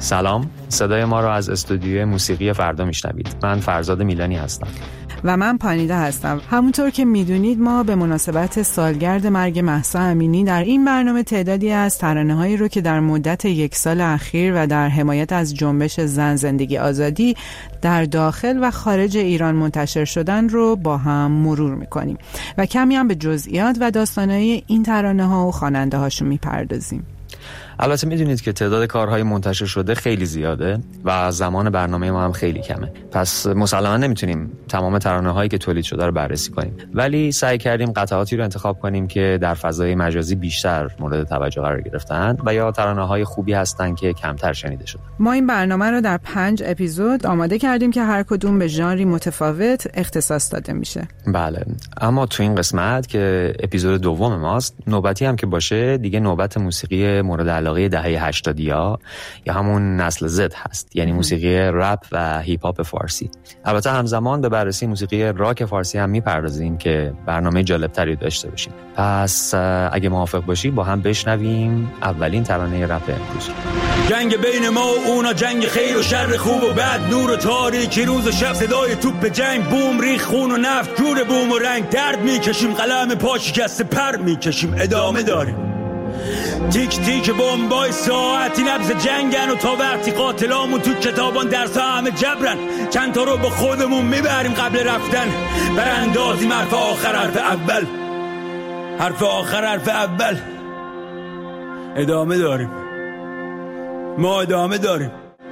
سلام، صدای ما را از استودیوی موسیقی فردا میشنوید. من فرزاد میلانی هستم. و من پانیده هستم. همونطور که میدونید ما به مناسبت سالگرد مرگ مهسا امینی در این برنامه تعدادی از ترانه‌هایی رو که در مدت 1 سال اخیر و در حمایت از جنبش زن زندگی آزادی در داخل و خارج ایران منتشر شدن رو با هم مرور میکنیم و کمی هم به جزئیات و داستانهای این ترانه‌ها و خواننده هاشون میپردازیم. البته میدونید که تعداد کارهای منتشر شده خیلی زیاده و زمان برنامه ما هم خیلی کمه، پس مسلماً نمیتونیم تمام ترانه‌هایی که تولید شده رو بررسی کنیم، ولی سعی کردیم قطعاتی رو انتخاب کنیم که در فضای مجازی بیشتر مورد توجه قرار گرفتن و یا ترانه‌های خوبی هستن که کمتر شنیده شدن. ما این برنامه رو در 5 اپیزود آماده کردیم که هر کدوم به ژانری متفاوت اختصاص داده میشه. بله، اما تو این قسمت که اپیزود دوم ماست، نوبتی هم که باشه دیگه نوبت موسیقی مورد علاقه دهه 80 یا همون نسل زد هست، یعنی موسیقی رپ و هیپ هاپ فارسی. البته همزمان به بررسی موسیقی راک فارسی هم میپردازیم که برنامه جالبتری داشته باشیم. پس اگه موافق باشی با هم بشنویم اولین ترانه رپ امروز. جنگ بین ما و اونا، جنگ خیر و شر، خوب و بد، نور و تاریکی، روز و شب، صدای توپ جنگ، بوم ریخ خون و نفت، جور بوم و رنگ، درد میکشیم، قلم پا شکسته پر میکشیم، ادامه داریم. تیک تیک بمبای ساعتی نبض جنگن و تا وقتی قاتلامون تو کتابان درس همه جبرن، چند تا رو با خودمون میبریم قبل رفتن، براندازیم حرف آخر حرف اول، حرف آخر حرف اول. ادامه داریم، ما ادامه داریم،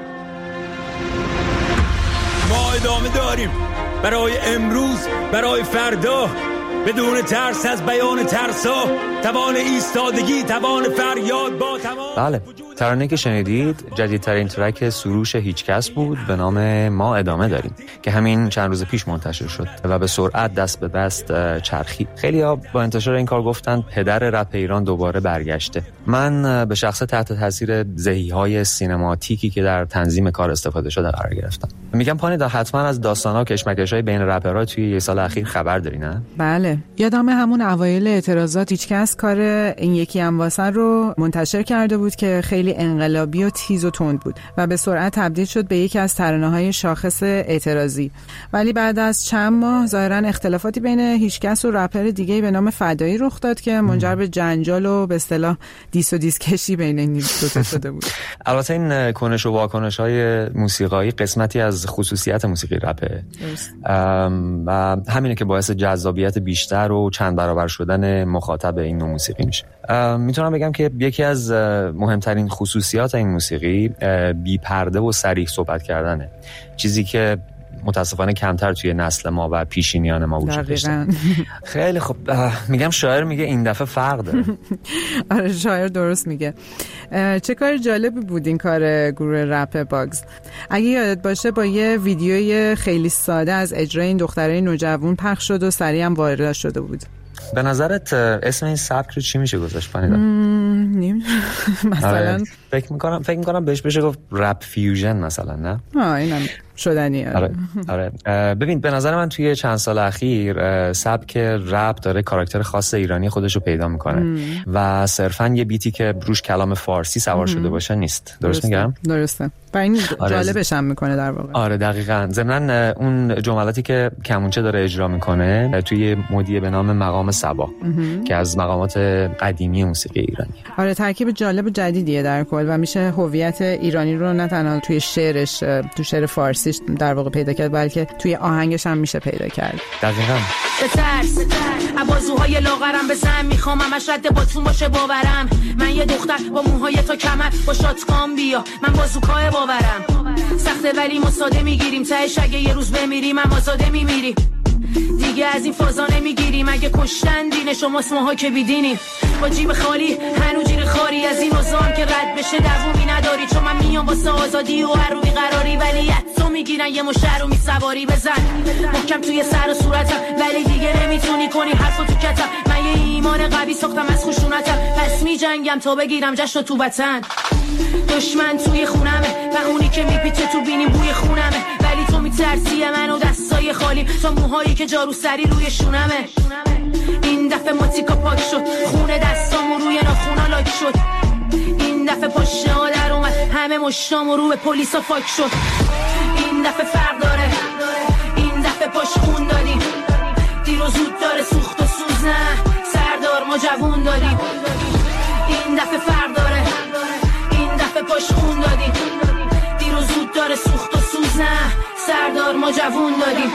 ما ادامه داریم برای امروز، برای فردا، بدون ترس از بیان ترسا، توان ایستادگی، توان فریاد با تمام. بله، ترانه‌ای که شنیدید جدیدترین ترک سروش هیچکس بود به نام ما ادامه داریم که همین چند روز پیش منتشر شد و به سرعت دست به دست چرخید. خیلی‌ها با انتشار این کار گفتن پدر رپ ایران دوباره برگشته. من به شخص تحت تاثیر ضحی‌های سینماتیکی که در تنظیم کار استفاده شده قرار گرفتم. میگم پانیدا حتما از داستان‌ها و کشمکش‌های بین رپرها توی 1 سال اخیر خبر داری نه؟ بله، یادم همون اوایل اعتراضات هیچکس کار این یکی امواسه رو منتشر کرده بود که خیلی انقلابی و تیز و تند بود و به سرعت تبدیل شد به یکی از ترانه‌های شاخص اعتراضی. ولی بعد از چند ماه ظاهراً اختلافاتی بین هیچکس و رپر دیگه‌ای به نام فدایی رخ داد که منجر به جنجال و به اصطلاح دیس و دیسکشی بین این دو تا شده بود. البته این کنش و واکنش‌های موسیقایی قسمتی از خصوصیت موسیقی رپه و همینه که باعث جذابیت بیشتر و چند برابر شدن مخاطب این نوع موسیقی میشه. میتونم بگم که یکی از مهمترین خصوصیات این موسیقی بی پرده و صریح صحبت کردنه، چیزی که متاسفانه کمتر توی نسل ما و پیشینیان ما وجود داشته. خیلی خب، میگم شاعر میگه این دفعه فرق داره. آره، شاعر درست میگه. چه کار جالبی بود این کار گروه رپ باگز. اگه یادت باشه با یه ویدیوی خیلی ساده از اجرای این دخترای نوجوان پخش شد و سریع هم وایرال شده بود. به نظرت اسم این سبک رو چی میشه گذاشت پانیدا؟ مثلا فکر میکنم بهش بشه گفت رپ فیوژن مثلا، نه؟ اینم شدنیه. آره. ببین، به نظر من توی چند سال اخیر سبک رپ داره کاراکتر خاص ایرانی خودش رو پیدا میکنه و صرفاً یه بیتی که روش کلام فارسی سوار شده باشه نیست. درست میگم؟ درسته. و این جالبش هم میکنه در واقع. آره دقیقاً. ضمناً اون جملاتی که کمونچه داره اجرا میکنه توی مودی به نام مقام صبا که از مقامات قدیمی موسیقی ایرانی. آره، ترکیب جالب و جدیدیه در کل و میشه هویت ایرانی رو نه تنها توی شعرش، تو شعر فارسیش در واقع پیدا کرد، بلکه توی آهنگش هم میشه پیدا کرد. دقیقاً. بترس بازوهای لاغرم بزن، میخوام همش رد باتون باشه باورم. من یه دختر با موهای تا کمر با شاتگان بیا، من بازوکای باورم. سخته ولی ما ساده میگیریم، تهش اگه یه روز بمیریم هم آزاده میمیریم. دیگه از این فازا نمیگیریم، اگه کشتن دین شماست ماها که بیدینیم. با جیب خالی هنو جیر خاری، از این اوزام که رد بشه دوومی نداری. چون من میام واسه آزادی و هر روی قراری، ولی حتو میگیرن یه مشر رو میسواری. بزن محکم توی سر و صورتم، ولی دیگه نمیتونی کنی حرفو تو کتم. من یه ایمان قوی ساختم از خشونتم، پس میجنگم تا بگیرم جشن تو وطن. دشمن توی خونمه و اونی که میپیچه تو بینیم بوی خونمه، ولی تو میترسی منو دستای خالی، تو موهایی که جارو سری روی شونمه. این دفعه ماتیکا پاک شد، خونه دستامو روی ناخونا لاک شد. این دفعه پاشه ها در اومد، همه مشتام و رو به پلیسا فاک شد. این دفعه فرق داره، این دفعه پاش خون دادیم، دیر و زود داره سوخت و سوز، نه سردار ما جوون دادیم. این دفعه فرق داره، این دفعه پاش خون دادیم، دیر و زود داره سوخت و سوز، نه سردار ما جوون دادیم.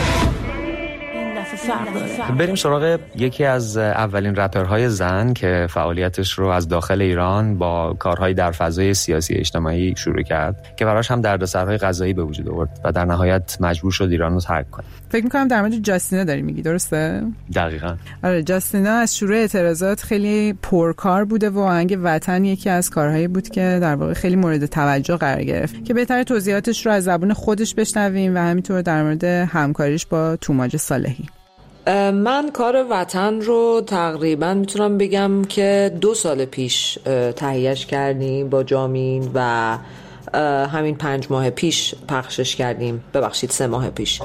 بریم سراغ یکی از اولین رپرهای زن که فعالیتش رو از داخل ایران با کارهای در فضای سیاسی اجتماعی شروع کرد که براش هم دردسرهای قضایی به وجود آورد و در نهایت مجبور شد ایران رو ترک کنه. فکر می‌کنم در مورد جاستینا داری میگی، درسته؟ دقیقاً. آره، جاستینا از شروع اعتراضات خیلی پرکار بوده و آهنگ وطن یکی از کارهایی بود که در واقع خیلی مورد توجه قرار گرفت. که بهتره توضیحاتش رو از زبان خودش بشنویم و همینطور در مورد همکاریش با توماج صالحی. من کار وطن رو تقریبا میتونم بگم که 2 سال پیش تهیهش کردیم با جامین و همین 5 ماه پیش پخشش کردیم، ببخشید 3 ماه پیش.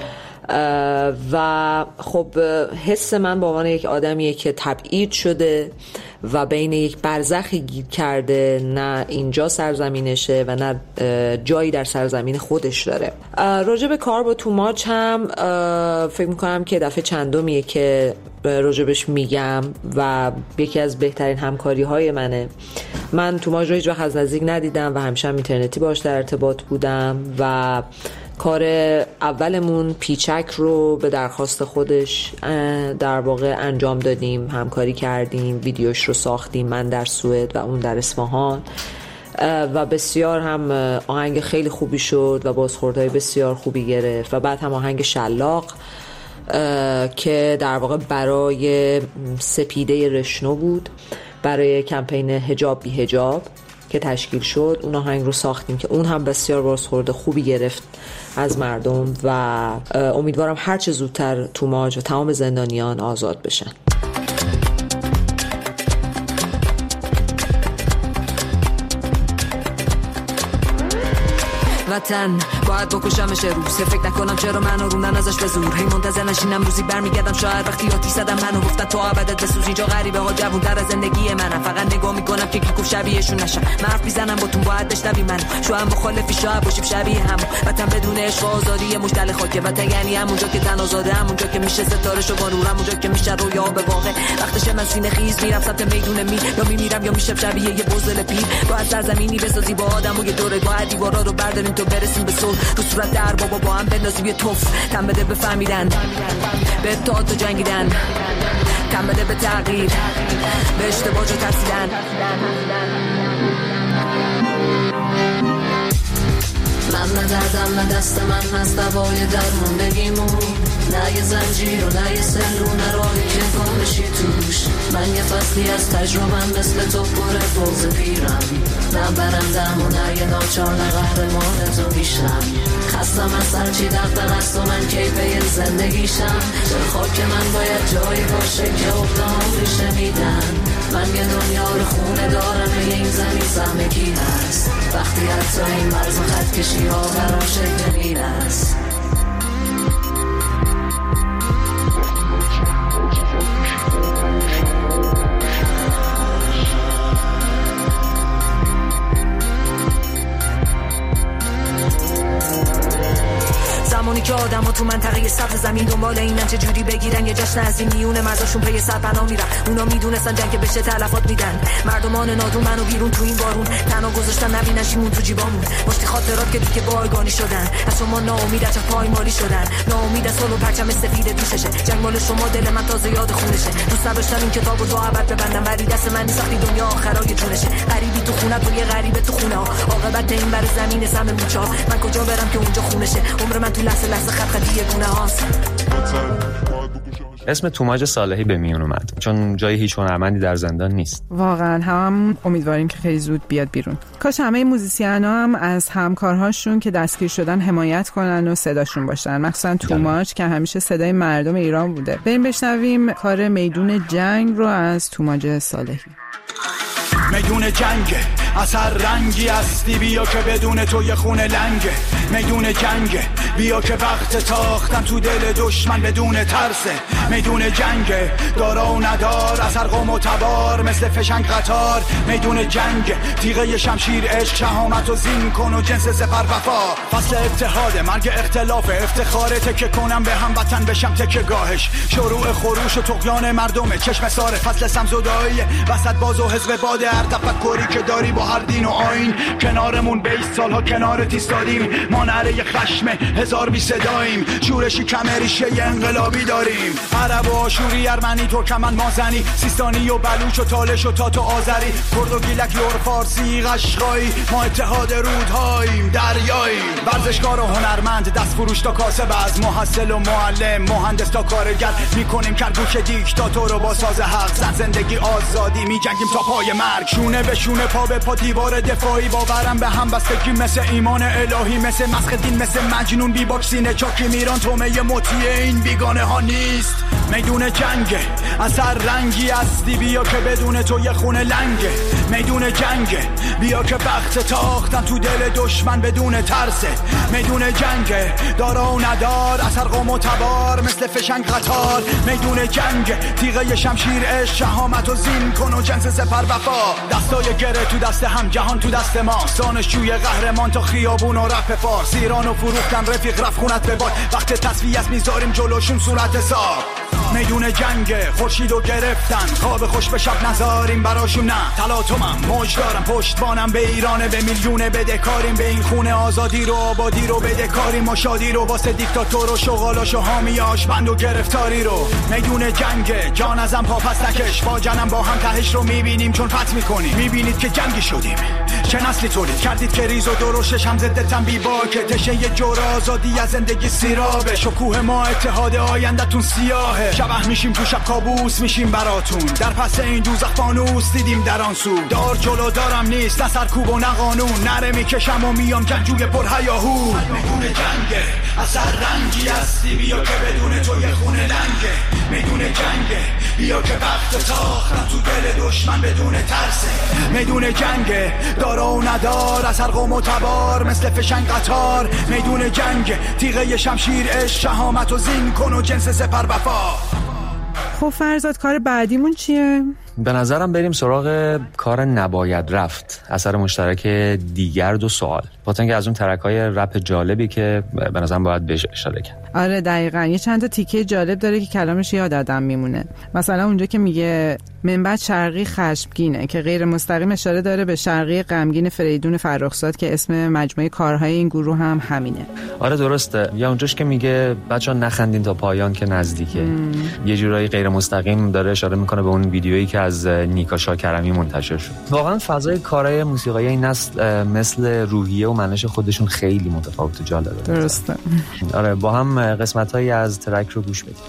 و خب حس من با عنوان یک آدمیه که تبعید شده و بین یک برزخی گیر کرده، نه اینجا سرزمینشه و نه جایی در سرزمین خودش داره. راجع به کار با توماج هم فکر میکنم که دفعه چندمیه که راجبش میگم و یکی از بهترین همکاری های منه. من توماج رو هیچ وقت از نزدیک ندیدم و همیشه اینترنتی باش در ارتباط بودم و کار اولمون پیچک رو به درخواست خودش در واقع انجام دادیم، همکاری کردیم، ویدیوش رو ساختیم، من در سوئد و اون در اصفهان و بسیار هم آهنگ خیلی خوبی شد و بازخوردهای بسیار خوبی گرفت. و بعد هم آهنگ شلاق که در واقع برای سپیده رشنو بود، برای کمپین حجاب بی حجاب که تشکیل شد، اون آهنگ رو ساختیم که اون هم بسیار بازخورد خوبی گرفت از مردم و امیدوارم هر چه زودتر توماج و تمام زندانیان آزاد بشن. وطن باید بکشمش روز، فکر نکنم چرا منو روندن ازش به زور، هی منتظر نشینم روزی برمیگردم شاید وقتی آتی زدم منو گفتن تو ابدت بسوز، اینجا غریبه ها جوون‌تر از زندگی منم، فقط نگاه میکنم که کی گفت شبیهشون نشم، من حرف میزنم با تون باید بشنوی منو، شاید مخالفی شاید باشیم شبیه هم، وطن بدون عشق و آزادی مشتل خاکه، وطن یعنی همونجا که تن آزاده، همونجا که میشه ستاره شو با نور، همونجا که میشه رویا به واقع، وقتش من سینه خیز میرم سمت میدون یا میمیرم یا میشم شبیه یه بزدل پیر، باید سرزمینی بسازی با آدم و یه دوره، باید دیوارا رو برداریم تو برسیم به صلح، تو صورت در بابا با هم بندازیم یه توف، تن بده به فهمیدن، به اتحاد و جنگیدن، تن بده به تغییر، به اشتباه جو ترسیدن. من نه دردم نه دست من هست دوای درموندگیمون، نه یه زنجیر و نه یه سلو، نه راهی که گم بشی توش، من یه فصلی از تجربم مثل تو پر فوز پیرم، نه برندم و نه یه ناچار، نه قهرمان تو بیشم، خستم از هرچی دغدغه است و من کیفه زندگیشم، چرا خاک من باید جایی باشه که اقدام ریشه میدن، من یه دنیا رو خونه دارم و این زمین سهم کی هست، وقتی حتی این مرز و خط کشی ها برام شکل میرست. زمانی که آدم‌ها تو منطقه سبز زمین دنبال اینن چه جوری بگیرن یه جشن از این میونه مرزاشون پی سرپناه میرن، اونا میدونستن جنگ بشه تلفات میدن، مردمان نادون منو بیرون تو این بارون تنها گذاشتن نبینشیمون تو جیبامون، مشتی خاطرات که دیگه بایگانی شدن، از شما ناامید از پایمالی شدن، ناامید از سولو پرچم سفید دوششه، جنگ مال شما دل من تازه یاد خونشه، دوست نداشتم این کتابو تو ابد ببندم ولی دست من نیست وقتی دنیا آخرای جونشه، غریبی تو خونه تو یه غریبه تو خونه ها، عاقبت این بر زمین سم موچا، من کجا برم که اونجا خونشه، عمر من تو لحظه خط گونه هاست. اسم توماج صالحی به میون اومد چون جای هیچ هنرمندی در زندان نیست. واقعا هم امیدواریم که خیلی زود بیاد بیرون. کاش همه موزیسینا هم از همکارهاشون که دستگیر شدن حمایت کنن و صداشون باشن، مخصوصا توماج که همیشه صدای مردم ایران بوده. بریم بشنویم کار میدون جنگ رو از توماج صالحی. میدون جنگ اثر رنگی هستی بیا که بدون تو یه خونه لنگه میدون جنگه بیا که وقت تاختن تو دل دشمن بدون ترسه میدون جنگه دارا و ندار اثر قوم و تبار مثل فشنگ قطار میدون جنگه تیغه شمشیر عشق شهامت و زین کن و جنس سپر وفا فصل اتحاد مرگ اختلاف افتخاره تکه کنم به هموطن بشم تکه گاهش شروع خروش و طغیان مردمه چشم ساره فصل سمزدایی وسط باز و حزب باد هر تفکری که داری با هر دین و آیین کنارمون 20 سالها کنارت ایستادیم ما نعره خشم هزار بی صداییم شورشی کمریشه انقلابی داریم عرب و آشوری ارمنی ترکمن مازنی سیستانی و بلوچ و تالش و تات و آذری کرد و گیلک یور فارسی قشقایی ما اتحاد رودهاییم دریاییم ورزشکار و هنرمند دست فروش تا کاسب از محصل و معلم مهندس تا کارگر میکنیم کرگوش دیکتاتور رو با ساز حق زن زندگی آزادی میجنگیم تا پای مرگ شونه به شونه پا به پا دیوار دفاعی باورم به هم بستگی مثل ایمان الهی مثل مسخ دین مثل مجنون بی باکسینه چاکی میران تومه مطیع این بیگانه ها نیست میدون جنگه اثر رنگی هستی بیا که بدون تو یه خونه لنگه میدون جنگه بیا که وقت تاختن تو دل دشمن بدون ترسه میدون جنگه دارا و ندار اثر قوم و تبار مثل فشنگ قطار میدون جنگه تیغه شمشیر عشق شهامت و زین کن و جنس سپر وفا دستای گره تو دست هم جهان تو دست ما دانشجوی قهرمان تا خیابون و رپ فارس ایران و فروختن رفیق رفت خونت به باد وقت تصفیه است میذاریم جلوشون صورت حساب میدون جنگه خورشیدو گرفتن خواب خوش به شب نذاریم براشون نه تلاطمم موج دارم پشتبانم به ایرانه به میلیونه بدهکاریم به این خونه آزادی رو آبادی رو بدهکاریم و شادی رو واسه دیکتاتور و شغالاش و حامیاش بند و گرفتاری رو میدون جنگه جان ازم پا پس نکش با جنم با هم تهش رو میبینیم چون پت میکنیم میبینید که جنگی شدیم چه نسلی تولید کردید که ریز و درشش هم ضدتن بی باکه تشه یه جور آزادی از زندگی سیرابه شکوه ما اتحاد آینده‌تون سیاهه شبح میشیم تو شب کابوس میشیم براتون در پس این دوزخ فانوس دیدیم در آن سو دار جلو دارم نیست نه سرکوب و نه قانون نره میکشم و میام جنگجوی پر هیاهو میدون جنگه اثر رنگی هستی بیا که بدون تو یه خونه لنگه میدون جنگه بیا که وقت تاختن تو دل دشمن بدون ترسه میدون جنگه دارا و ندار اثر قوم و تبار مثل فشنگ قطار میدون جنگه تیغه شمشیر عشق شهامت و زین کن و جنس سپر وفا خب فرزاد کار بعدیمون چیه؟ به نظرم بریم سراغ کار نباید رفت اثر مشترک دیگر دو سوال با اینکه از اون ترک‌های رپ جالبی که به نظرم باید بهش اشاره کرد. آره دقیقاً یه چند تا تیکه جالب داره که کلامش یاد آدم میمونه مثلا اونجا که میگه منبع شرقی خشمگینه که غیر مستقیم اشاره داره به شرقی غمگین فریدون فرخزاد که اسم مجموعه کارهای این گروه هم همینه. آره درسته. یا اونجاش که میگه بچه‌ها نخندین تا پایان که نزدیکه یه جورایی غیر مستقیم داره اشاره میکنه به اون ویدیویی که از نیکا شاکرمی منتشر شد. واقعا فضای کارهای موسیقایی این نسل مثل روحیه و منش خودشون خیلی متفاوت و جالبه. درسته. آره با هم قسمت‌هایی از ترک رو گوش بدیم.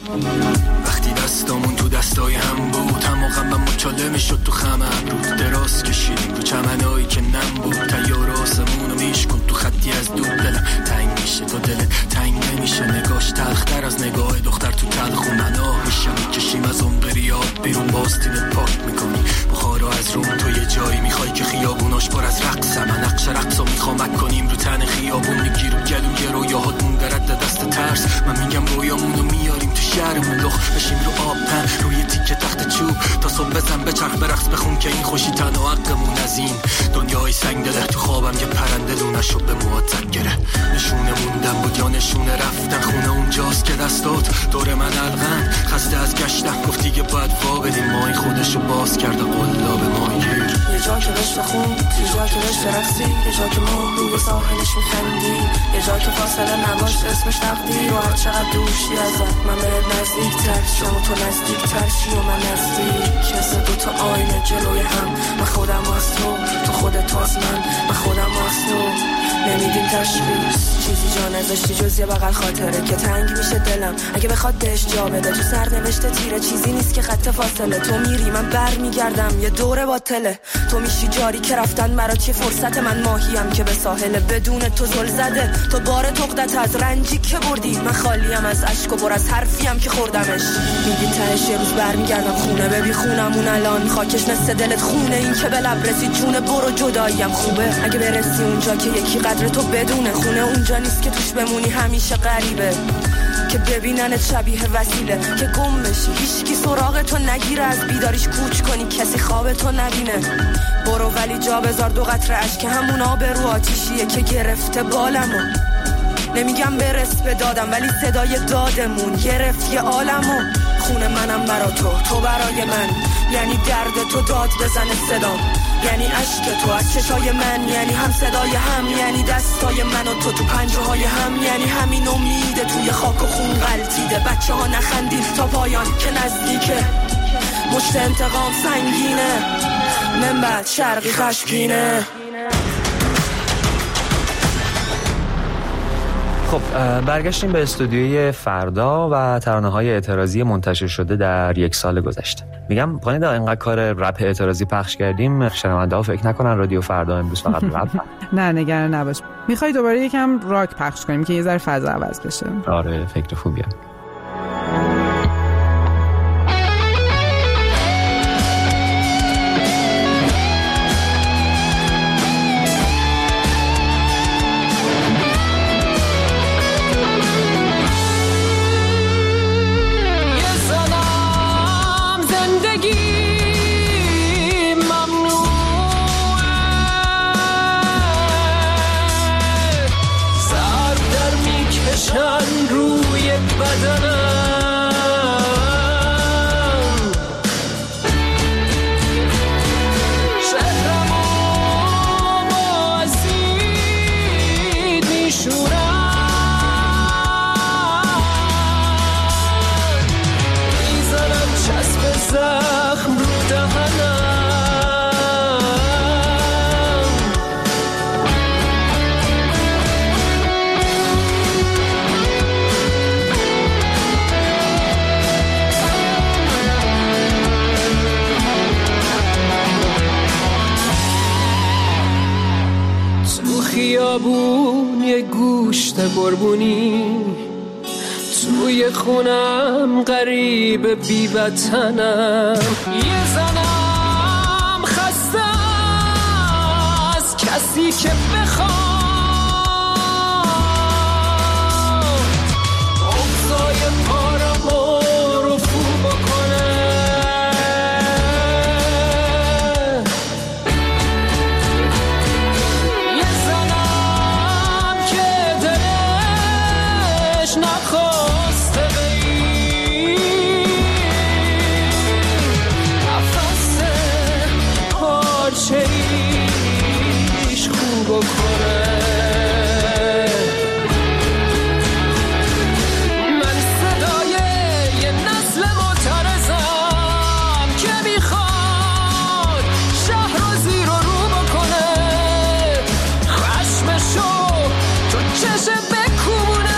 وقتی دستامون تو دستای هم بود هم غمم مچاله میشد تو خم ابرود دراز کشیدیم رو چمنایی که نم بود تیار آسمونو میشکن تو خطی از دور دلم تنگ میشه تو دلت تنگ نمیشه نگاش تلختر از نگاه دختر تو تلخ و مناه میشه میکشیم از اون بریاد بیرون باستینت پاک میکنی بخارا از روم تو یه جایی میخوای که خیابوناش پر از رقصه من نقش رقصو میخوام کنیم رو تن خیابون میگیرو گلو رویاهاتون درد دست ترس من میگم رویامونو میاریم تو شهرمون لخ بشیم رو آب تن روی تیکه تخت چوب تا صبح بزن بچرخ برقص بخون که این خوشی تنها حقمون از این دنیای سنگ دله تو خوابم یه پرنده لونشو به موات گره نشونه موندم بود یا نشونه رفتن خونه اونجاست که دستات دور من الغن خسته از گشتم گفتی که باید وا بدیم مای خودشو باز کرده قلاب ماهگیر یه جا که بهش بخون یه جا که بهش برقصی یه جا که ما روی ساحلش میخندی یه جا که فاصله نباش اسمش نقدی و هر چقدر دوشی ازت من بهت نزدیک‌تر شم و تو نزدیک‌تر شی و من نزدیک کسه دوتا آینه جلوی هم من خودم از تو خودت از من خودم از تو نمیدیم تشخیص چیزی جا نذاشتی جز یه بغل خاطره که تنگ میشه دلم اگه بخواد بهش جا بده. تو سرنوشت تیره چیزی نیست که خط فاصله. تو میری من بر میگردم یه دوره باطله. تو میشی جاری که رفتن برات یه فرصت. من ماهیم که به ساحل بدون تو زل زده. تو بار تقدت از رنجی که بردی. من خالیم از اشک و پر از حرفیم که خوردمش. میگی تهش یه روز برمیگردم خونه. ببی خونمون الان خاکش نسته دلت خونه. این که به لب رسید جون برو جداییم خوبه. اگه برسی اونجا که یکی قدر تو بدونه. خونه اونجا نیست که توش بمونی همیشه غریبه. که ببینن شبیه وسیله که گم بشی هیچکی سراغ تو نگیره. از بیداریش کوچ کنی کسی خواب تو نبینه. برو ولی جا بذار دو قطره اشک همون آب رو آتیشیه که گرفته بالمو. نمیگم برس به دادم ولی صدای دادمون گرفت یه عالمو. خونه منم برا تو برای من. یعنی درد تو داد بزنه صدام. یعنی عشق تو از چشای من. یعنی هم صدای هم. یعنی دستای من و تو پنجه‌های هم. یعنی همین امیده توی خاک و خون غلطیده. بچه ها نخندید تا پایان که نزدیکه. مشت انتقام سنگینه. من بعد شرقی خشکینه. خب برگشتیم به استودیوی فردا و ترانه‌های اعتراضی منتشر شده در یک سال گذشته. میگم پانیدا اینقدر کار رپ اعتراضی پخش کردیم شنونده‌ها فکر نکنن رادیو فردا امروز فقط رپ. نه نگران نباش. میخوای دوباره یکم راک پخش کنیم که یه ذره فضا عوض بشه؟ آره فکر خوبیه. خیابون یه گوشت قربونی توی خونم غریب بی وطنم. یه زنم خسته از کسی که بخواد اوضای پارمو رفو بکنه. نخواسته بی نفس پارچه ایش خوب کنه. من صدای یه نسل معترضم که میخواد شهر رو زیر و رو بکنه. خشمشو تو چشم بکونه.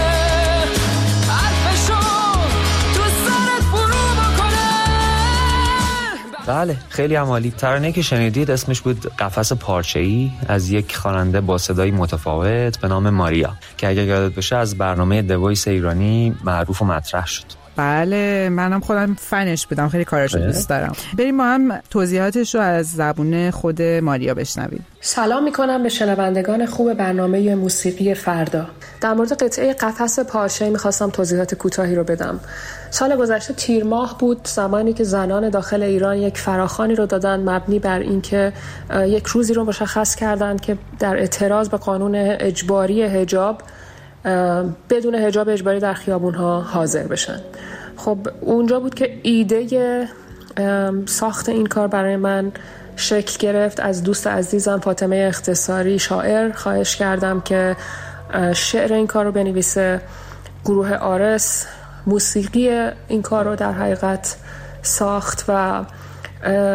بله خیلی عالی. ترانه‌ای که شنیدید اسمش بود قفس پارچه‌ای از یک خواننده با صدای متفاوت به نام ماریا که اگه یادت باشه از برنامه دوایس ایرانی معروف و مطرح شد. بله منم خودم فنش بودم خیلی کاراشو دوست دارم. بریم ما هم توضیحاتش رو از زبون خود ماریا بشنویم. سلام میکنم به شنوندگان خوب برنامه موسیقی فردا. در مورد قطعه قفس پارچه‌ای میخواستم توضیحات کوتاهی رو بدم. سال گذشته تیر ماه بود زمانی که زنان داخل ایران یک فراخوانی رو دادن مبنی بر اینکه یک روزی رو مشخص کردن که در اعتراض به قانون اجباری حجاب بدون حجاب اجباری در خیابون‌ها حاضر بشن. خب اونجا بود که ایده ساخت این کار برای من شکل گرفت. از دوست عزیزم فاطمه اختصاری شاعر خواهش کردم که شعر این کار رو بنویسه. گروه آرس موسیقی این کار رو در حقیقت ساخت و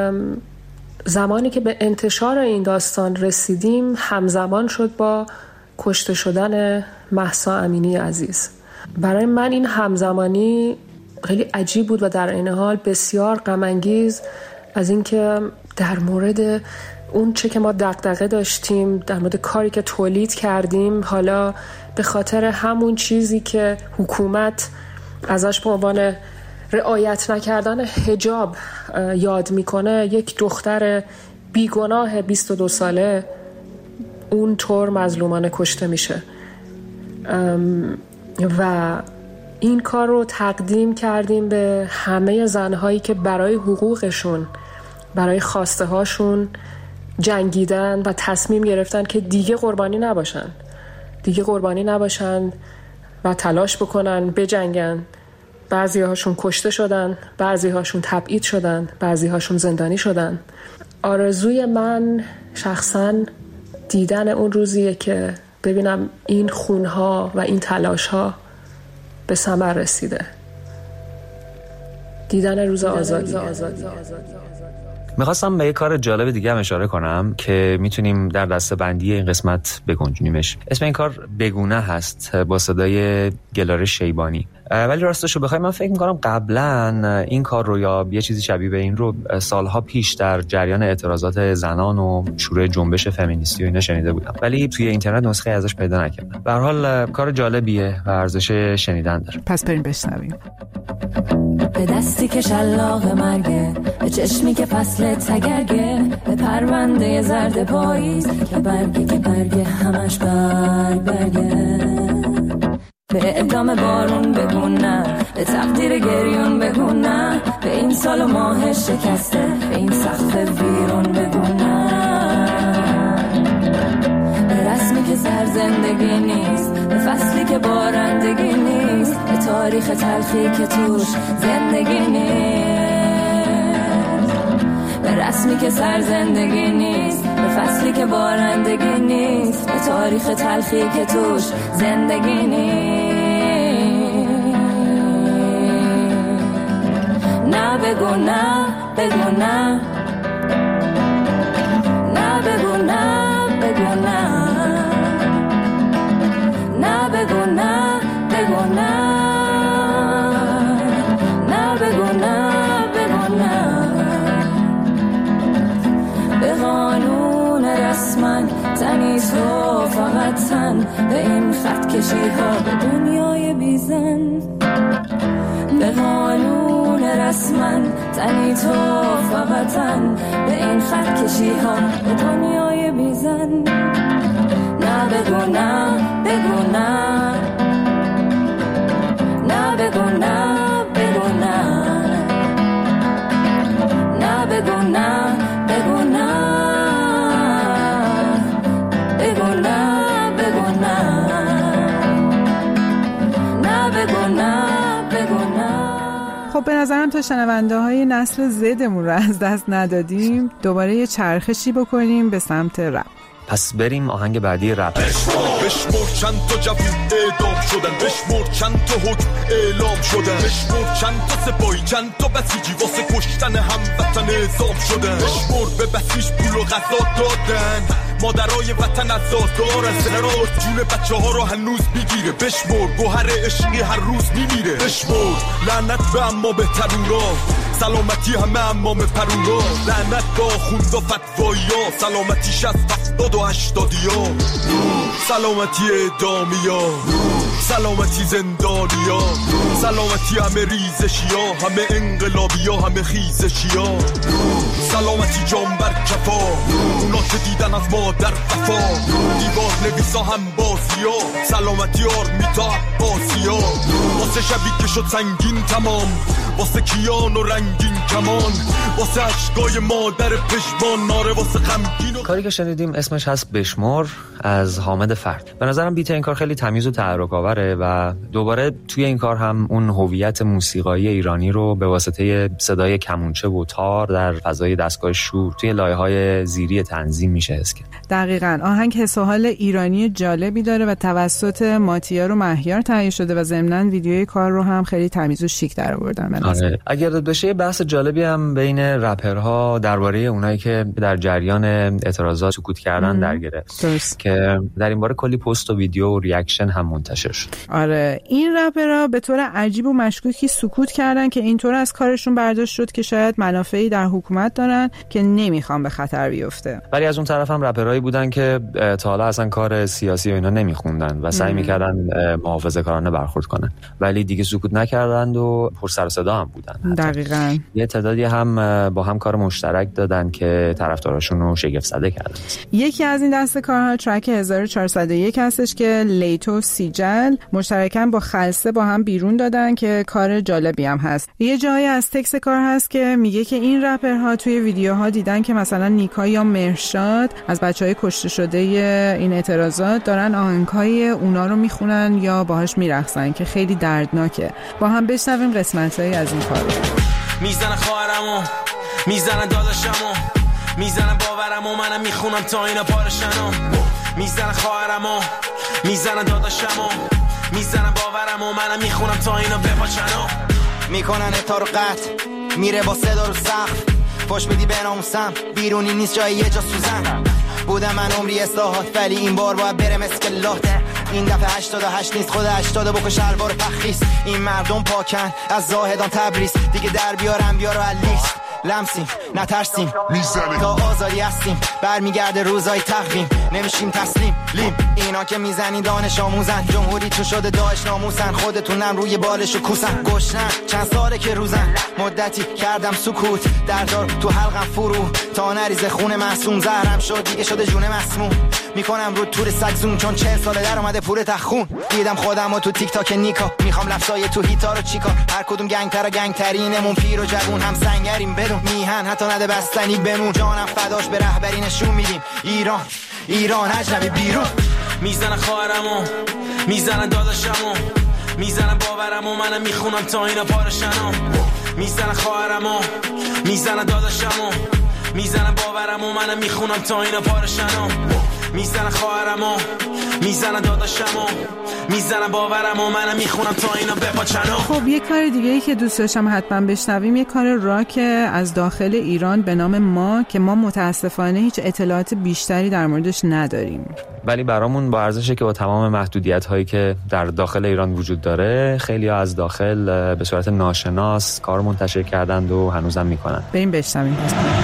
زمانی که به انتشار این داستان رسیدیم همزمان شد با کشته شدن مهسا امینی عزیز. برای من این همزمانی خیلی عجیب بود و در این حال بسیار غم انگیز از اینکه در مورد اون چه که ما دغدغه داشتیم، در مورد کاری که تولید کردیم، حالا به خاطر همون چیزی که حکومت ازش به عنوان رعایت نکردن حجاب یاد میکنه، یک دختر بیگناه 22 ساله اونطور مظلومانه کشته میشه و این کار رو تقدیم کردیم به همه زنهایی که برای حقوقشون، برای خواسته هاشون جنگیدن و تصمیم گرفتن که دیگه قربانی نباشن و تلاش بکنن، بجنگن. بعضی هاشون کشته شدن، بعضی هاشون تبعید شدن، بعضی هاشون زندانی شدن. آرزوی من شخصاً دیدن اون روزیه که ببینم این خونها و این تلاشها به ثمر رسیده. دیدن روز آزادی. میخواستم به یه کار جالب دیگه هم اشاره کنم که میتونیم در دسته بندی این قسمت بگنجونیمش. اسم این کار بگونه هست با صدای گلاره شیبانی. ولی راستشو بخوای من فکر میکنم قبلا این کار رو یا یه چیزی شبیه به این رو سالها پیش در جریان اعتراضات زنان و شروع جنبش فمینیستی و اینا شنیده بودم، ولی توی اینترنت نسخه ازش پیدا نکردم. به هر حال کار جالبیه و ارزش شنیدن داره. پس بریم بشنویم. به دستی که شلاق مرگه، به چشمی که فصل تگرگه، به پرونده زرد پاییز که برگه همش برگه، به اعدام بارون بگو نه، به تقدیر گریون بگو نه، به این سال و ماه شکسته، به این سقف ویرون بگو نه، به رسمی که سر زندگی نیست، به فصلی که بارندگی نیست، به تاریخ تلخی که توش زندگی نیست، به رسمی که سر زندگی نیست، به فصلی که بارندگی نیست، به تاریخ تلخی که توش زندگی نیست. نه بگو نه، بگو نه، نه بگو نه، بگو نه، نه بگو نه، بگو نه، نه بگو نه، بگو نه، به قانون رسما تنی تو فقط تن، به این خط کشی ها به دنیای بیزن، به قانون رسما تنی تو فقط تن، به این خط کشی ها به دنیای بیزن. نه بگو نه، بگو نه، نه بگو نه، بگو نه، نه بگو نه، بگو نه، بگو نه، بگو نه، نه بگو نه، بگو نه. خب به نظرم تا شنونده های نسل زدمون رو از دست ندادیم، دوباره یه چرخشی بکنیم به سمت رپ. پس بریم آهنگ بعدی رپ. بشمر چند تا جوون اعدام شدن، بشمر چند تا حکم اعلام شدن، بشمر چند تا سپاهی، چند تا بسیجی واسه کشتن هموطن اعزام شدن، بشمر به بسیج پول و غذا دادن، مادرای وطن عزادارن، سرات جون بچه ها رو هنوز میگیره، بشمر گوهر عشقی هر روز میمیره، بشمر لعنت به اما بهترورا، سلامتی همه امام پرورا، لعنت با خوند و فتوایی ها، سلامتی 60 70 و 80 ها، سلامتی اعدامی ها، سلامتی زندانی ها، سلامتی همه ریزشی ها، همه انقلابی ها، همه خیزشی ها، سلامتی جان بر کفا، اونا که دیدن از مادر وفا، دیوار نویسا هم بازی ها، سلامتی آرمیتا عباسی ها، واسه شبی که شد سنگین تمام، واسه کیان و رنگین کمان، واسه عشقای مادر پشمان، ناره واسه غمگین. کاری که شنیدیم اسمش هست بشمر از حامد فرد. به نظرم بیت این کار خیلی تمیز و تحرک‌آوره و دوباره توی این کار هم اون هویت موسیقایی ایرانی رو به واسطه صدای کمونچه و تار در فضای دستگاه شور توی لایه‌های زیری تنظیم میشه حس کرد. دقیقاً آهنگ حس و حال ایرانی جالبی داره و توسط ماتیار و مهیار تهیه شده و ضمناً ویدیوی کار رو هم خیلی تمیز و شیک درآوردن. آره. اگر بشه بحث جالبی هم بین رپرها درباره اونایی که در جریان اعتراضات سکوت کردن در گرفت که در این باره کلی پست و ویدیو و ریاکشن هم منتشر شد. آره این رپرها به طور عجیب و مشکوکی سکوت کردن که اینطور از کارشون برداشت شد که شاید منافعی در حکومت دارن که نمیخوان به خطر بیفته. ولی از اون طرف هم رپرهایی بودن که تا حالا اصلا کار سیاسی و اینا نمیخوندن و سعی میکردن محافظه‌کارانه برخورد کنن، ولی دیگه سکوت نکردند و پر سر و صدا هم بودن. دقیقاً. یه تعدادی هم با هم کار مشترک دادن که طرفداراشون رو شگفت زده کردن. یکی از این دسته کارها ترک 1401 هستش که لیتو سیجل مشترکاً با خلسه با هم بیرون دادن که کار جالبی هم هست. یه جایی از تکست کار هست که میگه که این رپرها توی ویدیوها دیدن که مثلا نیکا یا مرشاد از بچهای کشته شده این اعتراضات دارن آهنگای اونا رو میخونن یا باهاش میرقصن که خیلی دردناکه. با هم بشنویم قسمتایی از این کارو. میزنه خواهرمو، میزنه داداشمو، میزنه باورمو، منم میخونم تا اینا پارشنو. میزنه خواهرمو، میزنه داداشمو، میزنه باورمو، منم میخونم تا اینا بپاچنو. میکنن تا رو قطع میره با صدا رو سقف، پشت میدی به ناموسم بیرونی نیست جای یه جا سوزن. بودم من عمری اصلاحات ولی این بار باید برم اسکلات. این دفعه 88 نیست خود 80 بکش الوار پخیس. این مردم پاکن از زاهدان تبریز دیگه در بیارم بیارو علیس. لمسیم نترسیم تا آزادی هستیم، برمیگرده روزای تقویم نمیشیم تسلیم لیم. اینا که میزنی دانش آموزن، جمهوری تو شده داعش ناموسن، خودتونم روی بالشو کوسن. گشنن چند ساله که روزن، مدتی کردم سکوت دردار تو حلقم فرو تا نریز خون معصوم. زهرم شد دیگه شده جون مسموم، میکنم رو تور سگ زوم چون 40 ساله در اومده پور تخون. دیدم خودمو تو تیک تاک نیکا، میخوام لفظای تو هیتا رو چیکار. هر کدوم گنگتر و گنگترینمون، پیر و جوون هم سنگریم بدون میهن حتی نده بستنی بمون. جانم فداش به رهبری نشون میدیم ایران ایران اجنبی بیرون. میزنه خواهرمو، میزنه داداشمو، میزنه باورمو، منم میخونم تا اینا پارشنو. میزنه خواهرمو، میزنه داداشمو، میزنه باورمو، منم میخونم تا اینا پارشنو. میزنه خواهرمو، میزنه داداشمو، میزنه باورمو، منم میخونم تا اینا بپاچنو. خب یه کار دیگه ای که دوست داشتم حتما بشنویم یه کار راک از داخل ایران به نام ما که ما متاسفانه هیچ اطلاعات بیشتری در موردش نداریم، ولی برامون با ارزشه که با تمام محدودیت هایی که در داخل ایران وجود داره خیلی ها از داخل به صورت ناشناس کار منتشر کردند و هنوزم میکنن. بریم بشنویم.